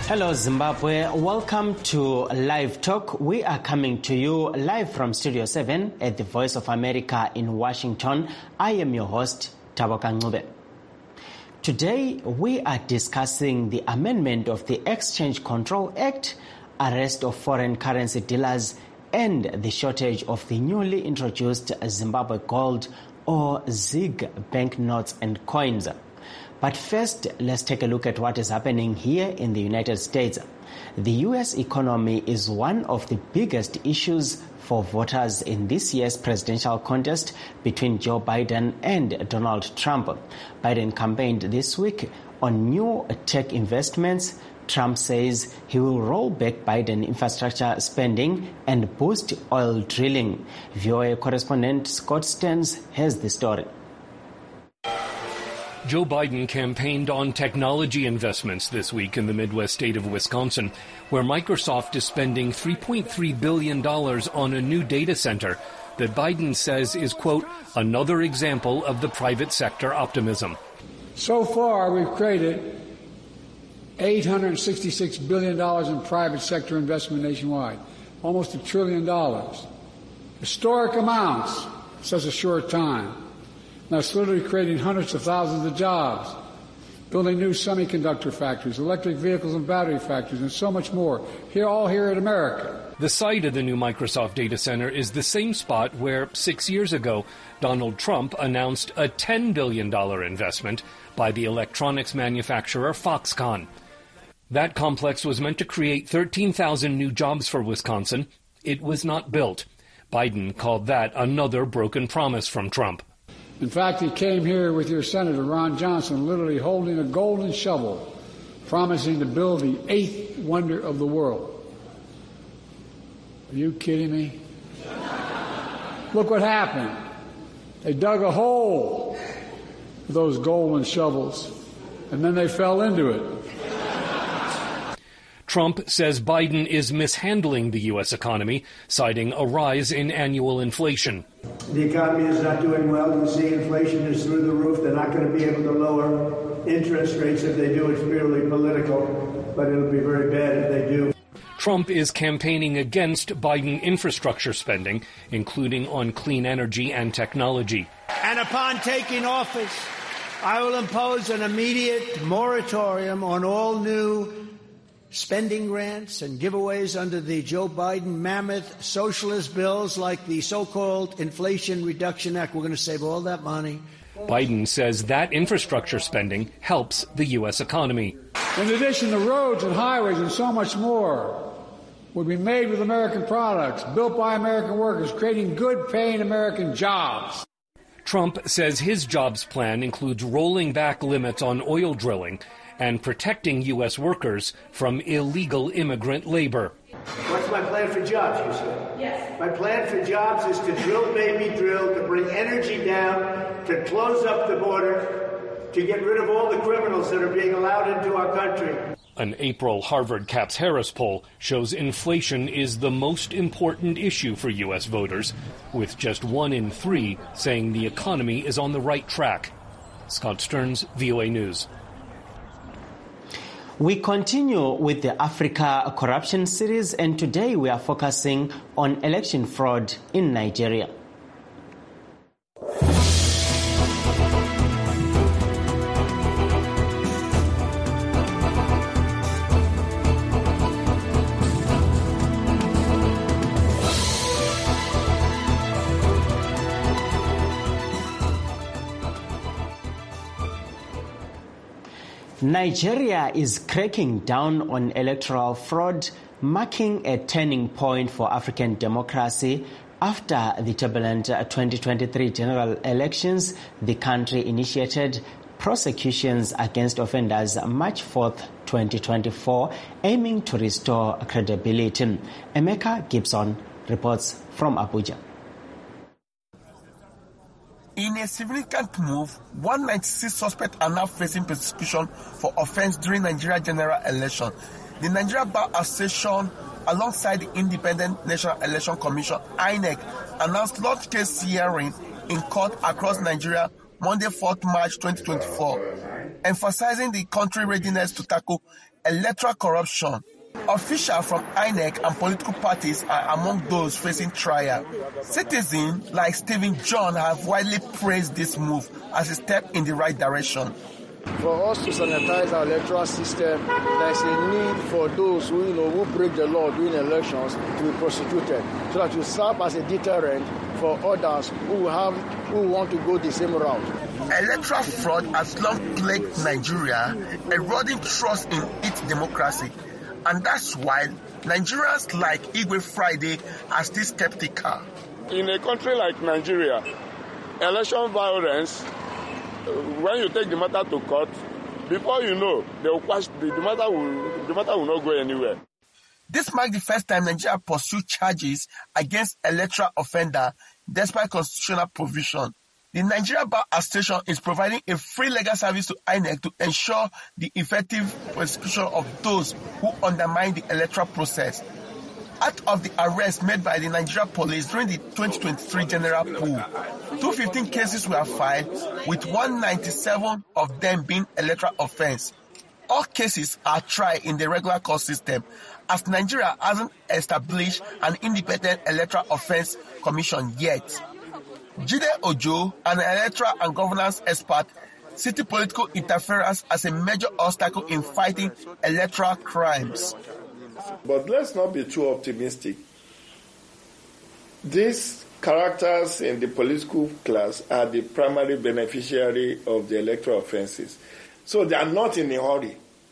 Hello Zimbabwe, welcome to Live Talk. We are coming to you live from Studio 7 at the Voice of America in Washington. I am your host, Taboka Ncube. Today we are discussing the amendment of the Exchange Control Act, arrest of foreign currency dealers, and the shortage of the newly introduced Zimbabwe Gold or ZiG banknotes and coins. But first, let's take a look at what is happening here in the United States. The U.S. economy is one of the biggest issues for voters in this year's presidential contest between Joe Biden and Donald Trump. Biden campaigned this week on new tech investments. Trump says he will roll back Biden infrastructure spending and boost oil drilling. VOA correspondent Scott Stearns has the story. Joe Biden campaigned on technology investments this week in the Midwest state of Wisconsin, where Microsoft is spending $3.3 billion on a new data center that Biden says is, quote, another example of the private sector optimism. So far, we've created $866 billion in private sector investment nationwide, almost $1 trillion. Historic amounts in such a short time. That's literally creating hundreds of thousands of jobs, building new semiconductor factories, electric vehicles and battery factories, and so much more, all here in America. The site of the new Microsoft data center is the same spot where 6 years ago Donald Trump announced a $10 billion investment by the electronics manufacturer Foxconn. That complex was meant to create 13,000 new jobs for Wisconsin. It was not built. Biden called that another broken promise from Trump. In fact, he came here with your Senator, Ron Johnson, literally holding a golden shovel, promising to build the eighth wonder of the world. Are you kidding me? Look what happened. They dug a hole with those golden shovels, and then they fell into it. Trump says Biden is mishandling the U.S. economy, citing a rise in annual inflation. The economy is not doing well. You see inflation is through the roof. They're not going to be able to lower interest rates. If they do, it's purely political, but it'll be very bad if they do. Trump is campaigning against Biden infrastructure spending, including on clean energy and technology. And upon taking office, I will impose an immediate moratorium on all new spending grants and giveaways under the Joe Biden mammoth socialist bills like the so-called Inflation Reduction Act. We're going to save all that money. Biden says that infrastructure spending helps the U.S. economy. In addition, the roads and highways and so much more would be made with American products, built by American workers, creating good-paying American jobs. Trump says his jobs plan includes rolling back limits on oil drilling and protecting U.S. workers from illegal immigrant labor. What's my plan for jobs, you said? Yes. My plan for jobs is to drill, baby, drill, to bring energy down, to close up the border, to get rid of all the criminals that are being allowed into our country. An April Harvard Caps-Harris poll shows inflation is the most important issue for U.S. voters, with just 1 in 3 saying the economy is on the right track. Scott Stearns, VOA News. We continue with the Africa Corruption Series, and today we are focusing on election fraud in Nigeria. Nigeria is cracking down on electoral fraud, marking a turning point for African democracy. After the turbulent 2023 general elections, the country initiated prosecutions against offenders March 4th, 2024, aiming to restore credibility. Emeka Gibson reports from Abuja. In a significant move, 196 suspects are now facing prosecution for offense during Nigeria general election. The Nigeria Bar Association, alongside the Independent National Election Commission, INEC, announced large case hearing in court across Nigeria Monday, 4th March 2024, emphasizing the country's readiness to tackle electoral corruption. Officials from INEC and political parties are among those facing trial. Citizens like Stephen John have widely praised this move as a step in the right direction. For us to sanitize our electoral system, there's a need for those who break the law during elections to be prosecuted, so that will serve as a deterrent for others who want to go the same route. Electoral fraud has long plagued Nigeria, eroding trust in its democracy. And that's why Nigerians like Igwe Friday are still skeptical. In a country like Nigeria, election violence, when you take the matter to court, before you know, the matter will not go anywhere. This marks the first time Nigeria pursued charges against electoral offender despite constitutional provision. The Nigeria Bar Association is providing a free legal service to INEC to ensure the effective prosecution of those who undermine the electoral process. Out of the arrests made by the Nigeria police during the 2023 general poll, 215 cases were filed, with 197 of them being electoral offense. All cases are tried in the regular court system, as Nigeria hasn't established an independent electoral offense commission yet. Jide Ojo, an electoral and governance expert, cited political interference as a major obstacle in fighting electoral crimes. But let's not be too optimistic. These characters in the political class are the primary beneficiary of the electoral offenses. So they are not in a hurry.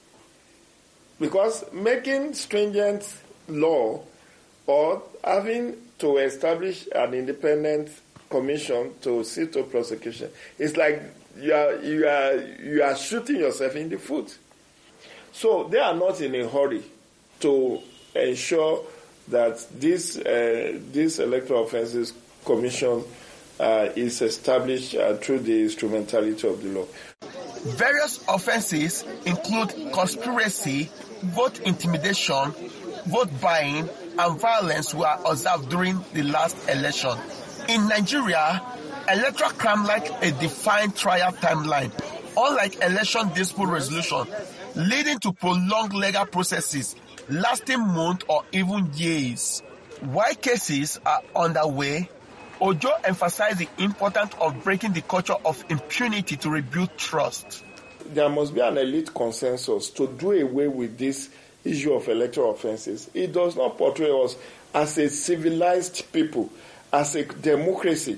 Because making stringent law or having to establish an independent commission to see to prosecution, it's like you are shooting yourself in the foot. So they are not in a hurry to ensure that this electoral offences commission is established through the instrumentality of the law. Various offences include conspiracy, vote intimidation, vote buying, and violence were observed during the last election. In Nigeria, electoral crime like a defined trial timeline, unlike election dispute resolution, leading to prolonged legal processes lasting months or even years. While cases are underway, Ojo emphasized the importance of breaking the culture of impunity to rebuild trust. There must be an elite consensus to do away with this issue of electoral offences. It does not portray us as a civilized people, as a democracy.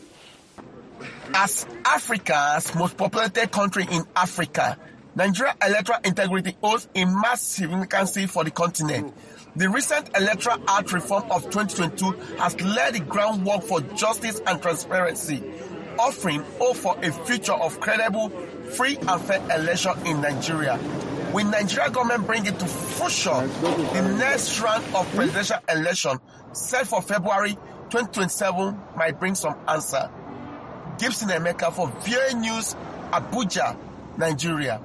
As Africa's most populated country in Africa, Nigeria electoral integrity holds immense significance for the continent. The recent Electoral Act reform of 2022 has laid the groundwork for justice and transparency, offering hope for a future of credible, free and fair election in Nigeria. Will Nigeria government bring it to fruition, the next round of presidential election set for February 2027 might bring some answer. Gibson Emeka for VOA News, Abuja, Nigeria.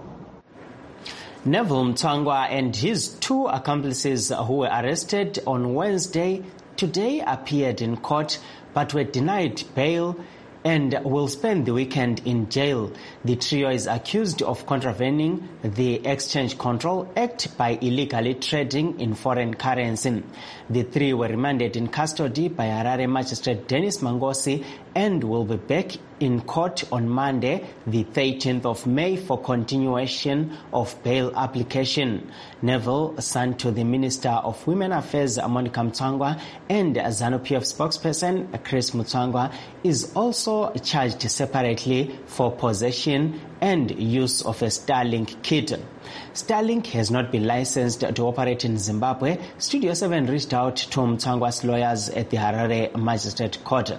Neville Mtangwa and his two accomplices who were arrested on Wednesday today appeared in court but were denied bail and will spend the weekend in jail. The trio is accused of contravening the Exchange Control Act by illegally trading in foreign currency. The three were remanded in custody by Harare Magistrate Dennis Mangosi and will be back in court on Monday, the 13th of May, for continuation of bail application. Neville, son to the Minister of Women Affairs Monica Mtangwa and ZANU-PF spokesperson Chris Mutangwa, is also charged separately for possession and use of a Starlink kit. Starlink has not been licensed to operate in Zimbabwe. Studio 7 reached out to Mtangwa's lawyers at the Harare Magistrate Court.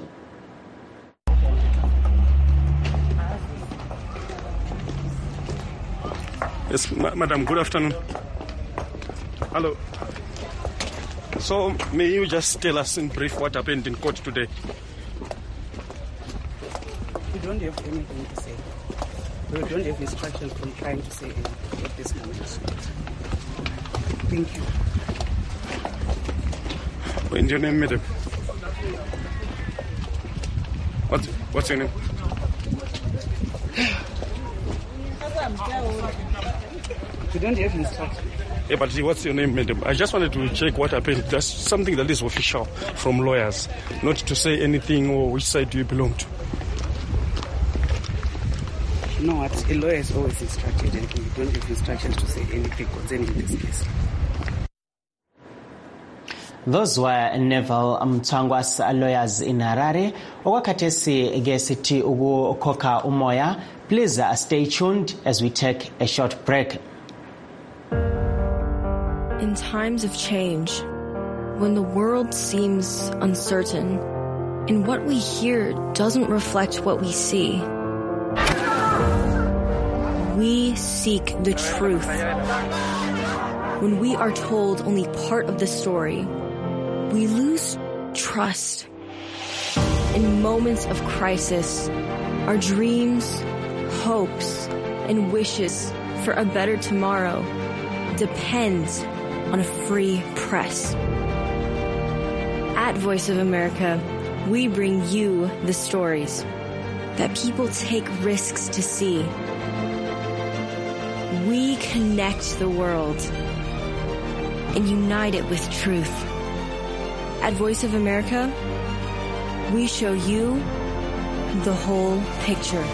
Yes, Madam, good afternoon. Hello. So, may you just tell us in brief what happened in court today? We don't have anything to say. We don't have instructions from trying to say anything at this moment. Thank you. What's your name, madam? What's your name? We don't have instructions. Yeah, but what's your name, madam? I just wanted to check what happened. That's something that is official from lawyers, not to say anything or which side do you belong to. You know what? A lawyer is always instructed, and we don't have instructions to say anything concerning this case. Those were Neville Mtwangwa's lawyers in Harare. Okwakhathesi gesithi ukukhokha umoya. Please stay tuned as we take a short break. In times of change, when the world seems uncertain and what we hear doesn't reflect what we see, we seek the truth. When we are told only part of the story, we lose trust. In moments of crisis, our dreams, hopes, and wishes for a better tomorrow depends on a free press. At Voice of America, we bring you the stories that people take risks to see. We connect the world and unite it with truth. At Voice of America, we show you the whole picture.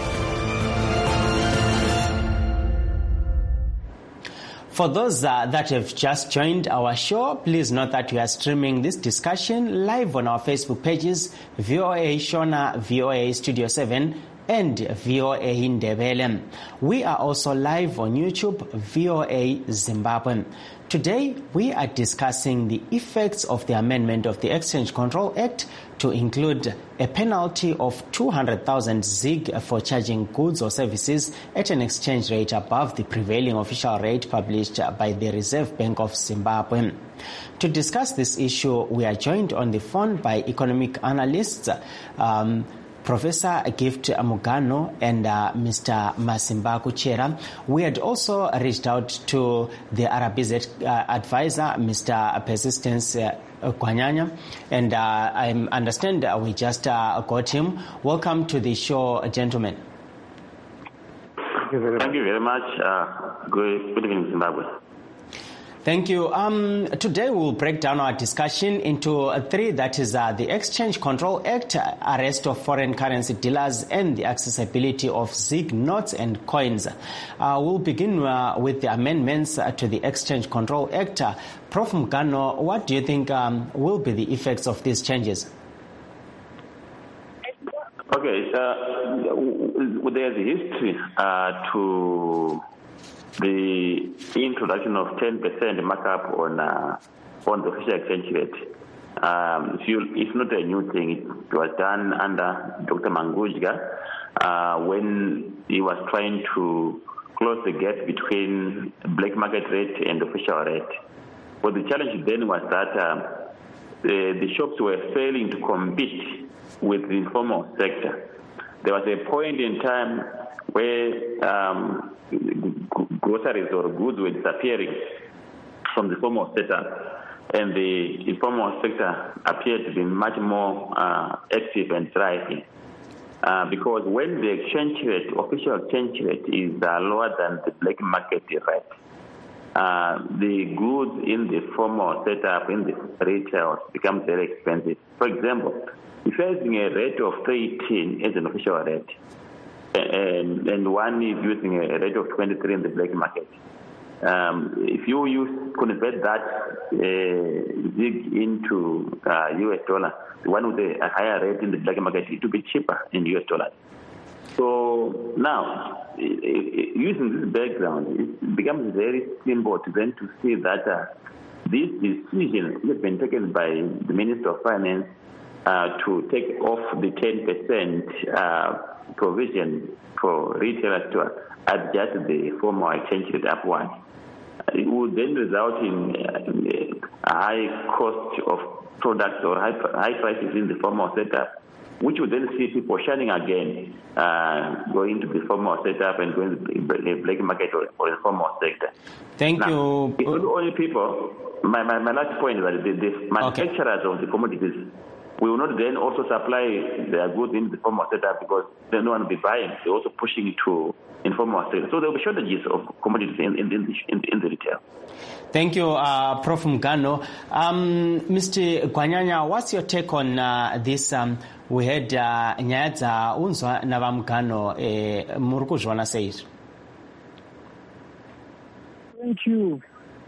For those that have just joined our show, please note that we are streaming this discussion live on our Facebook pages, VOA Shona, VOA Studio 7, and VOA Ndebele. We are also live on YouTube, VOA Zimbabwe. Today, we are discussing the effects of the amendment of the Exchange Control Act to include a penalty of 200,000 ZiG for charging goods or services at an exchange rate above the prevailing official rate published by the Reserve Bank of Zimbabwe. To discuss this issue, we are joined on the phone by economic analysts, Professor Gift Mugano and Mr. Masimba Kuchera. We had also reached out to the RBZ advisor, Mr. Persistence Kwanyanya, and I understand we just got him. Welcome to the show, gentlemen. Thank you very much. Good evening, Zimbabwe. Thank you. Today we'll break down our discussion into three. That is the Exchange Control Act, arrest of foreign currency dealers, and the accessibility of ZiG notes and coins. We'll begin with the amendments to the Exchange Control Act. Prof. Mugano, what do you think will be the effects of these changes? Okay, there's a history to the introduction of 10% markup on the official exchange rate. It's not a new thing. It was done under Dr. Mangujga when he was trying to close the gap between black market rate and official rate. But the challenge then was that the shops were failing to compete with the informal sector. There was a point in time where groceries or goods were disappearing from the formal sector, and the informal sector appeared to be much more active and thriving. Because when the exchange rate, official exchange rate, is lower than the black market rate, the goods in the formal setup, in the retail, become very expensive. For example, if you're using a rate of 318 as an official rate, and one is using a rate of 23 in the black market. If you convert that ZiG into US dollar, the one with a higher rate in the black market, it will be cheaper in US dollars. So now, using this background, it becomes very simple to then to see that this decision has been taken by the Minister of Finance to take off the 10% provision for retailers to adjust the formal exchange rate upward. It would then result in a high cost of products or high prices in the formal setup, which would then see people shunning again, going to the formal setup and going to the black market or the formal sector. Thank you. It's not only people. My last point is that the manufacturers of the commodities we will not then also supply their goods in the formal sector because no one will be buying. They're also pushing it to informal sector. So there will be shortages of commodities in the retail. Thank you, Prof. Mugano. Mr. Gwanyanya, what's your take on this? We had Nyaza Unzwa Navamgano Murukuzwana says. Thank you.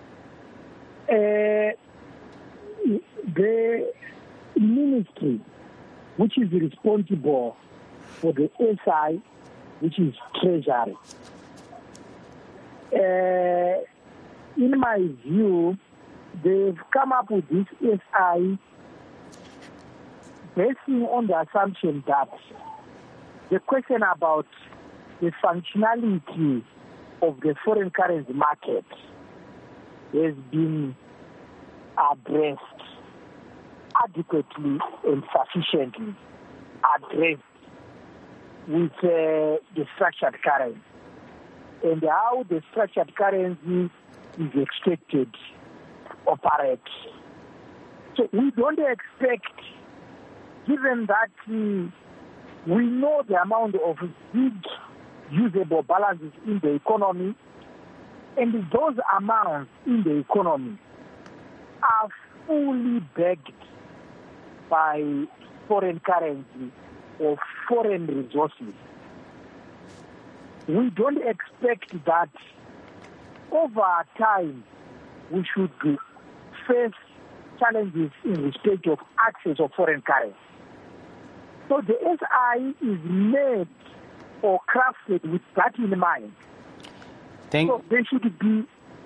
The ministry, which is responsible for the SI, which is Treasury, in my view, they've come up with this SI basing on the assumption that the question about the functionality of the foreign currency market has been addressed adequately and sufficiently addressed with the structured currency and how the structured currency is expected to operate. So we don't expect, given that we know the amount of big usable balances in the economy, and those amounts in the economy are fully backed by foreign currency or foreign resources. We don't expect that over time we should face challenges in respect of access of foreign currency. So the SI is made or crafted with that in mind. So there should be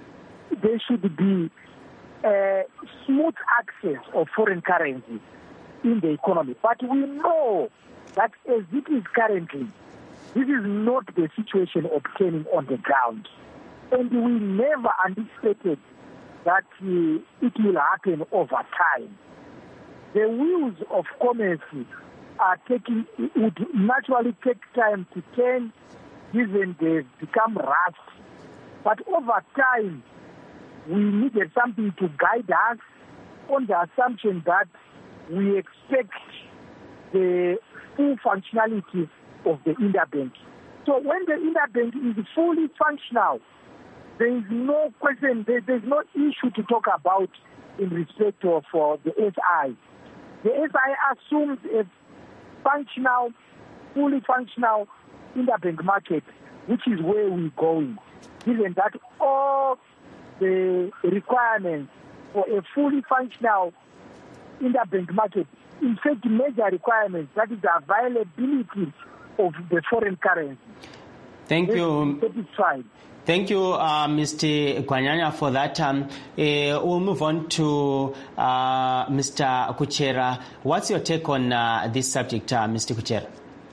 smooth access of foreign currency in the economy. But we know that as it is currently, this is not the situation obtaining on the ground. And we never anticipated that it will happen over time. The wheels of commerce would naturally take time to turn, given they've become rust. But over time, we needed something to guide us on the assumption that we expect the full functionality of the interbank. So when the interbank is fully functional, there is no question, there's no issue to talk about in respect of the SI. The SI assumes a functional, fully functional interbank market, which is where we're going, given that all the requirements for a fully functional interbank market, in fact, major requirements, that is the availability of the foreign currency. Thank you. Thank you, Mr. Gwanyanya, for that. We'll move on to Mr. Kuchera. What's your take on this subject, Mr. Kuchera?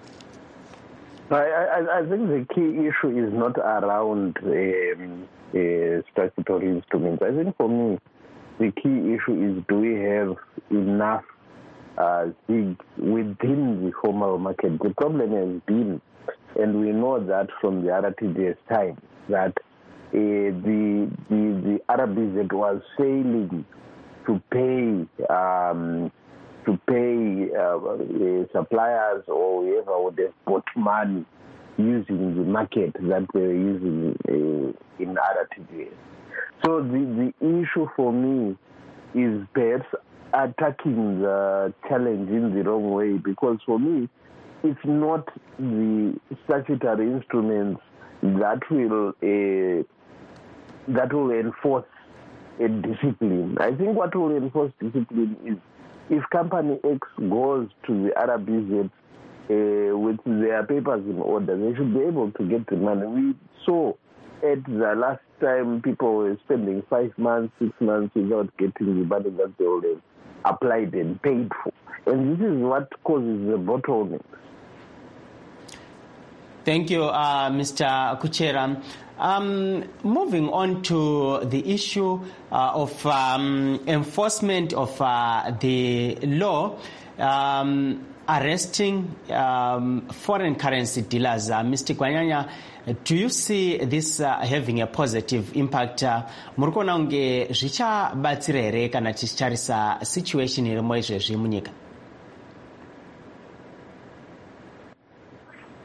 I think the key issue is not around statutory instruments. I think for me, the key issue is, do we have enough within the formal market? The problem has been, and we know that from the RTDS time, that the RBZ was failing to pay suppliers or whoever would have bought money using the market that they were using in RTDS. So the issue for me is perhaps attacking the challenge in the wrong way, because for me, it's not the statutory instruments that will enforce a discipline. I think what will enforce discipline is if Company X goes to the RBZ with their papers in order, they should be able to get the money. We saw at the last time people were spending 5 months, 6 months without getting the money that they would have applied and paid for. And this is what causes the bottleneck. Thank you, Mr. Kuchera. Moving on to the issue of enforcement of the law arresting foreign currency dealers. Mr. Gwanyanya, do you see this having a positive impact? Murikona unge zvichabatsira here kana tichitarisa situation irimo izvezvi munyika?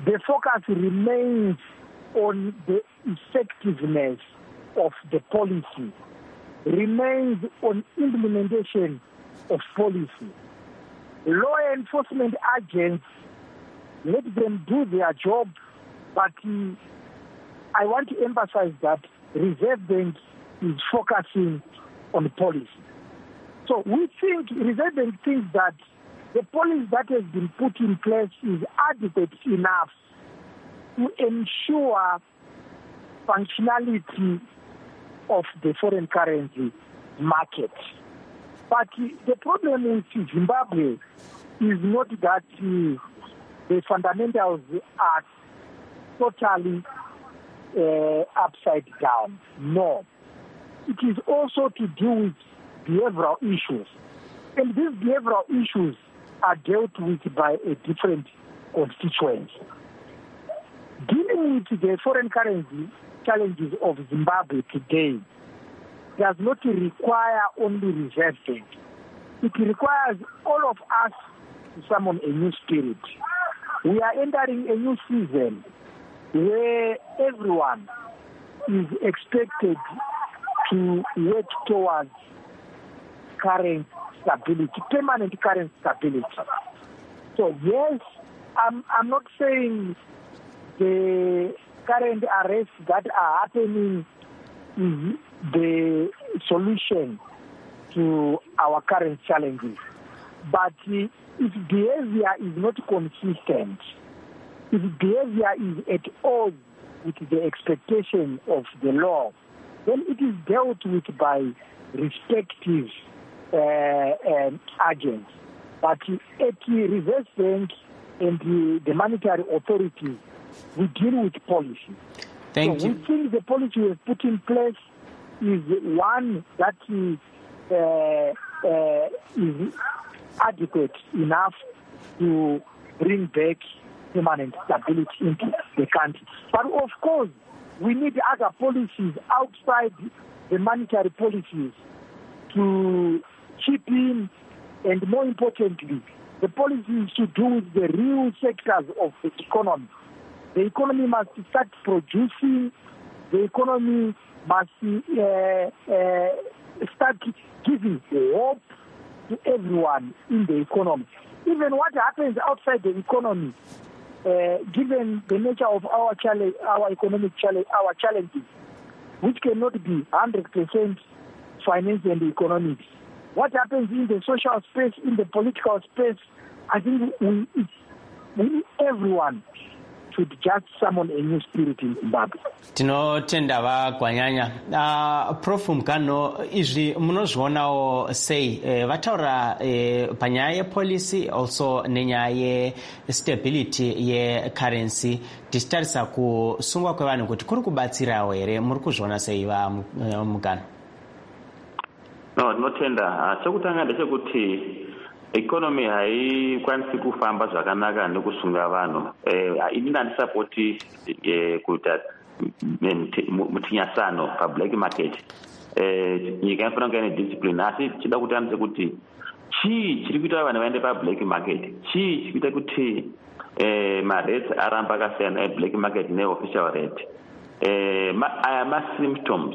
the focus remains on the effectiveness of the policy, remains on implementation of policy. Law enforcement agents, let them do their job, but I want to emphasize that Reserve Bank is focusing on policy. So we think, Reserve Bank thinks that the policy that has been put in place is adequate enough to ensure functionality of the foreign currency market. But the problem with Zimbabwe is not that the fundamentals are totally upside down. No. It is also to do with behavioral issues. And these behavioral issues are dealt with by a different constituency. Dealing with the foreign currency challenges of Zimbabwe today does not require only Reserve Bank. It requires all of us to summon a new spirit. We are entering a new season where everyone is expected to work towards current stability, permanent current stability. So yes, I'm not saying the current arrests that are happening is the solution to our current challenges. But if behavior is not consistent, if behavior is at odds with the expectation of the law, then it is dealt with by respective agents. But at the Reserve Bank and the monetary authorities, we deal with policy. Thank you. We think the policy we have put in place is one that is adequate enough to bring back permanent stability into the country. But of course, we need other policies outside the monetary policies to chip in, and more importantly, the policies to do with the real sectors of the economy. The economy must start producing. The economy must start giving hope to everyone in the economy. Even what happens outside the economy, given the nature of our economic our challenges, which cannot be 100% finance and economics. What happens in the social space, in the political space, I think we everyone should just summon a new spirit in Zimbabwe. Tinotenda vaGwanyanya. Prof Mugano, izvi munozvionawo sei vataura panyaya yepolicy also nenyaya yestability yecurrency tichitarisa kusungwa kwevanhu kuti kuri kubatsirawo here, muri kuzviona sei vaMugano? No, tinotenda. Chekutanga ndechekuti economy haikwanisi kufamba zvakanaka nekusunga vanhu. Ini ndandisapoti kuita mutinyasano pablack market. Nyika inofanira kunge ine discipline, asi tichida kutambisa kuti chii chiri kuita vanhu vaende pablack market, chii chiri kuita kuti marate aramba akasiyana eblack market neofficial rate. Aya masymptoms.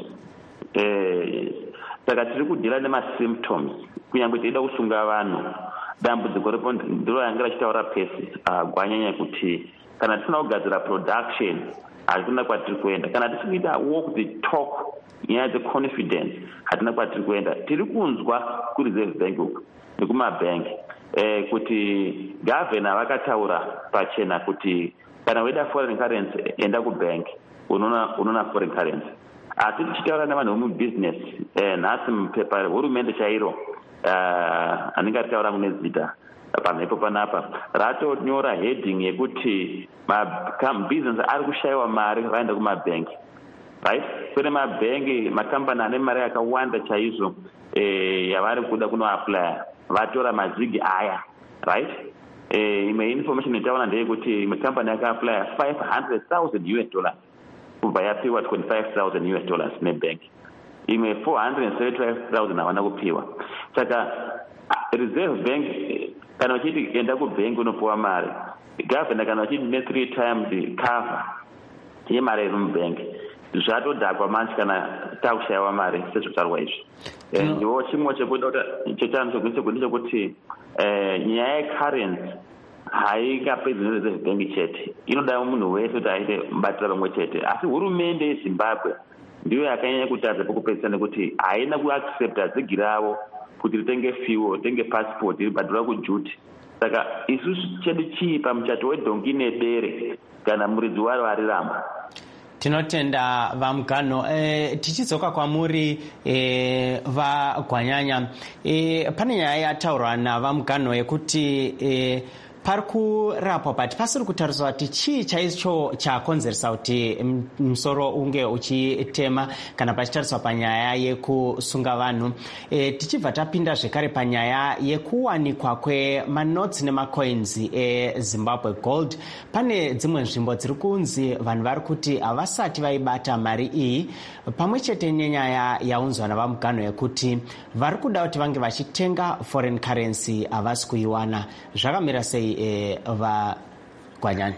Saka tiri kudhila nemasymptoms kunyange teida kusunga vanhu. Dambudziko ripo ndiro yanga rachitaura pesi Gwanyanya kuti kana tisina kugadzira production hatina kwatiri kuenda. Kana tisikuita walk the talk nyaya dzeconfidence hatina kwatiri kuenda. Tiri kunzwa kuReserve Bank uku nekumabhengi kuti gavhena vakataura pachena kuti kana weida foreign currency enda kubank unoona foreign currency. Asi tichitaura nevanhu vemubusiness nhasi mupepa hurumende chairo anenge achitaura mune zita pamhepo panapa ratonyora heading yekuti business ari kushayiwa mari vaenda kumabhengi, right? Kune mabhengi makambani ane mari yakawanda chaizvo yavari kuda kunoaplya vatora mazigi aya, right? Imwe information itaona ndeyekuti imwe kambani yakaaplya $500,000 kubva yapiwa $25,000 nebank. Imwe $475,000 havana kupiwa. Saka Reserve Bank kana uchiti enda kubank unopiwa mari, Governor kana vachidine 3 times cover yemari iri mubhengi zvatodhakwa manje kana takushayiwa mari sezvotaurwa izvi. Ndiwo chimwe chekuda kuti chekuti nyaya yecurrency haingapedzi nezebhengi chete, inoda munhu wese kuti aite mubatira pamwe chete. Asi hurumende yeZimbabwe ndiyo yakanyanya kutadza pokupedzisa nekuti haina kuaccepta dzigi ravo kuti ritenge fuel, ritenge passport, ribhadhura kujuti. Saka isusu chedu chii pamuchato wedhongi nedere kana muridzi waro ariramba. Tinotenda vaMugano. Tichidzoka kwamuri vaGwanyanya, pane nyaya yataurwa navaMugano yekuti pari kurapwa but pasiri kutariswa kuti chii chaicho chakonzeresa kuti musoro unge uchitema kana pachitariswa panyaya yekusunga vanhu. Tichibva tapinda zvekare panyaya yekuwanikwa kwemanotsi nemacoins eZimbabwe Gold, pane dzimwe nzvimbo dziri kunzi vanhu vari kuti havasati vaibata mari iyi, pamwe chete nenyaya yaunzwa navaMugano yekuti vari kuda kuti vange vachitenga foreign currency havasi kuiwana. Zvakamira sei vaGwanyanya?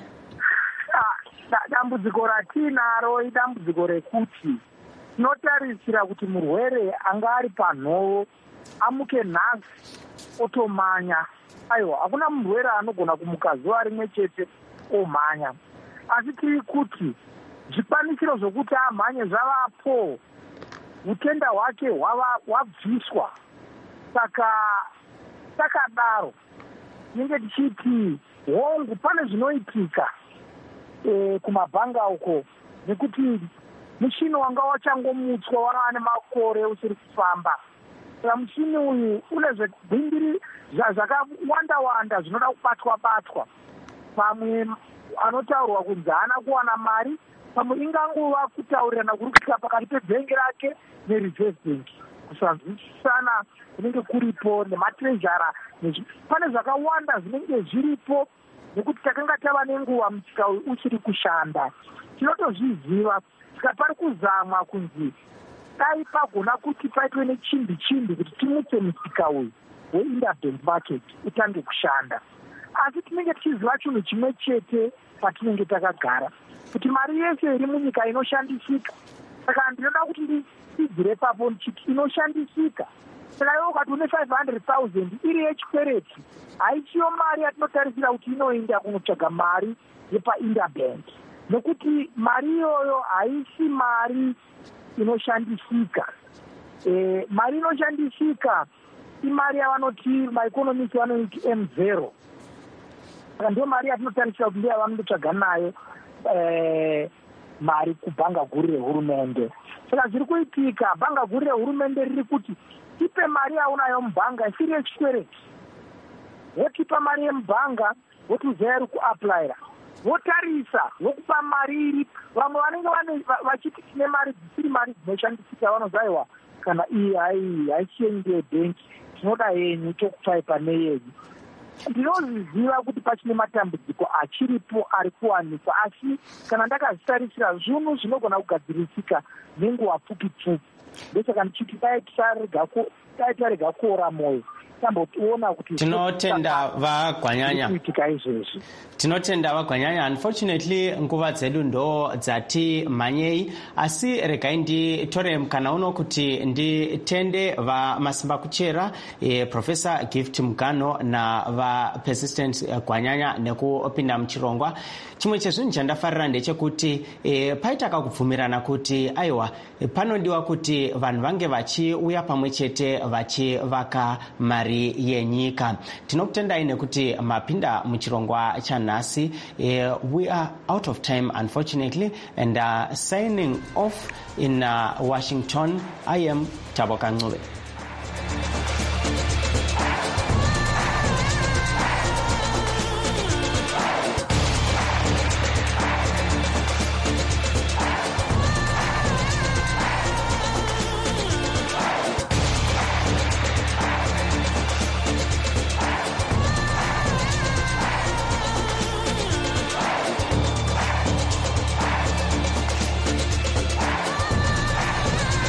Dambudziko ratinaro idambudziko rekuti tinotarisira kuti murwere anga ari panhoo amuke nhasi otomanya. Aiwa, hakuna murwere anogona kumuka zuva rimwe chete omhanya. Asi tiri kuti zvikwanisiro zvokuti amhanye zvavapo, utenda hwake hwabviswa. Saka takadaro tinenge tichiti hongu pane zvinoitika kumabhanga uko, nekuti muchini wanga wachangomutswa wanga nemakore usiri kufamba. Saka muchini uyu une zvegwindiri zvakawanda zvinoda kubatwa. Pamwe anotaurwa kunzi haana kuwana mari, pamwe ingangova kutaurirana kuri kuita pakati pebhengi rake nereserve bank, kusanzwisisana kunenge kuripo nematrezhara. Pane zvakawanda zvinenge zviripo nekuti takanga tava nenguva mutsika uyu uchiri kushanda. Tinotozviziva, saka pari kuzamwa kunzi dai pagona kuti paitwe nechimbi kuti timutse mutsika uyu weinterbank market utange kushanda. Asi tinenge tichiziva chinhu chimwe chete patinenge takagara, kuti mari yese iri munyika inoshandisika. Saka ndinoda kuti ndidzire papo ndichiti inoshandisika. Saka iwe ukati une 500,000 iri yechikwereti, haichiyo mari yatinotarisira kuti inoenda kunotsvaga mari yepainterbank, nekuti mari iyoyo haisi mari inoshandisika. Mari inoshandisika imari yavanoti maeconomist vanoti M0. Saka ndiyo mari yatinotarisira kuti ndiyo yavanondotsvaga nayo mari kubhanga guru rehurumende. Saka zviri kuitika, bhanga guru rehurumende riri kuti tipe mari yaunayo mubhanga isiri yechikwereti. Votipa mari yemubhanga, votuzeri kuaplayira, votarisa, vokupa mari iri. Vamwe vanenge vachiti tine mari dzisiri mari dzinoshandisika, vanozaiwa kana iyi haichengi yebhenki, tinoda yenyu tokupai pane yenyu. Ndinozviziva kuti pachine matambudziko achiripo ari kuwanikwa, asi kana ndakazvitarisira zvinhu zvinogona kugadzirisika nenguva pfupi. Ndosaka ndichiti dai tarega kuora moyo, tambotiona kuti tinotenda vaGwanyanya. Tinotenda vaGwanyanya. Unfortunately nguva dzedu ndo dzati mhanyei, asi regai nditore mukana uno kuti nditende vamasimba kuchera Professor Gift Mugano na vaPersistent Gwanyanya nekupinda muchirongwa. Chimwe chezvinhu chandafarira ndechekuti paita kakubvumirana kuti aiwa panodiwa kuti vanhu vange vachiuya pamwe chete vachivaka mari yenyika. Tinokutendai nekuti mapinda muchirongwa chanhasi. We are out of time unfortunately, and signing off in Washington, I am Taboka Ncube.